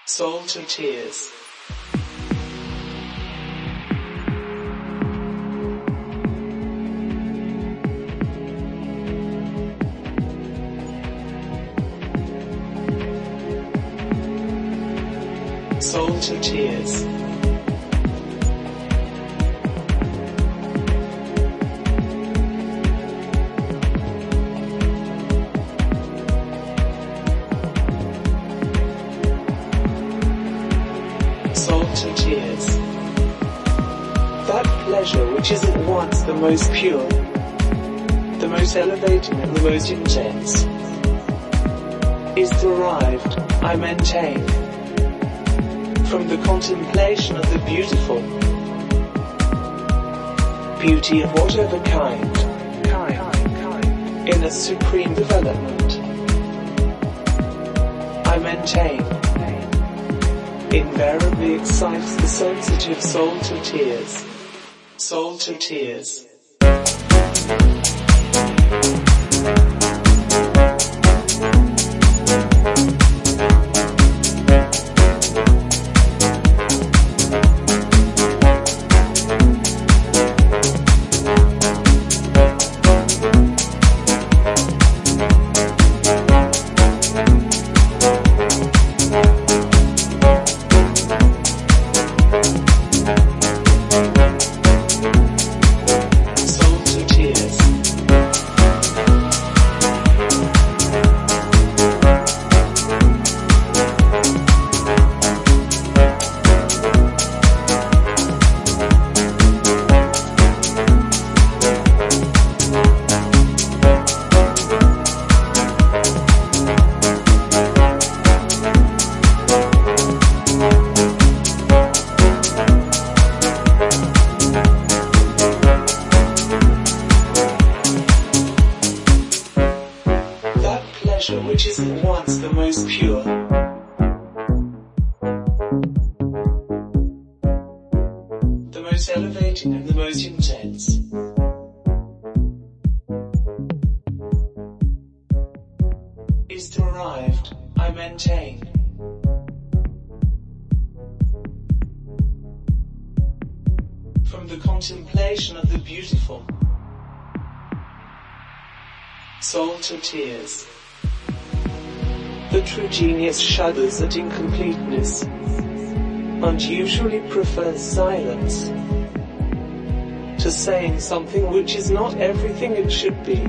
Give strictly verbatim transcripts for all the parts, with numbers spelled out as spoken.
Salt and tears. Salt and tears. Salt and tears. That pleasure which is at once the most pure, the most elevating and the most intense, is derived, I maintain, from the contemplation of the beautiful, beauty of whatever kind, kind, in a supreme development. I maintain, invariably excites the sensitive soul to tears, soul to tears. Which is at once the most pure, the most elevating and the most intense, is derived, I maintain, from the contemplation of the beautiful, soul to tears. The true genius shudders at incompleteness, and usually prefers silence to saying something which is not everything it should be.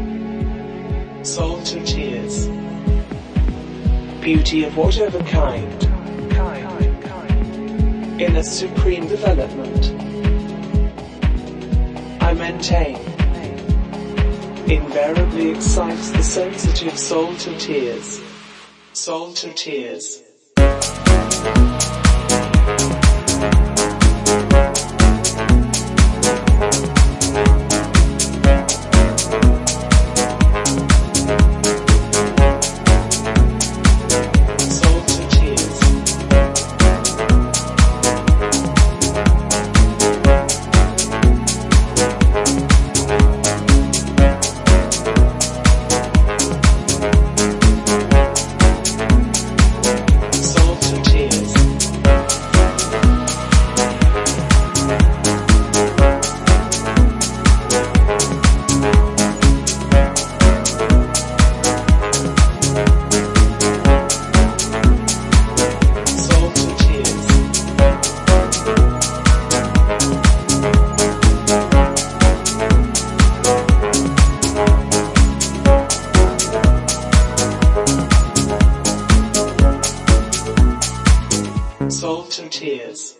Soul to tears. Beauty of whatever kind, kind, kind, in a supreme development. I maintain, invariably excites the sensitive soul to tears. Soul to tears. Salt and tears.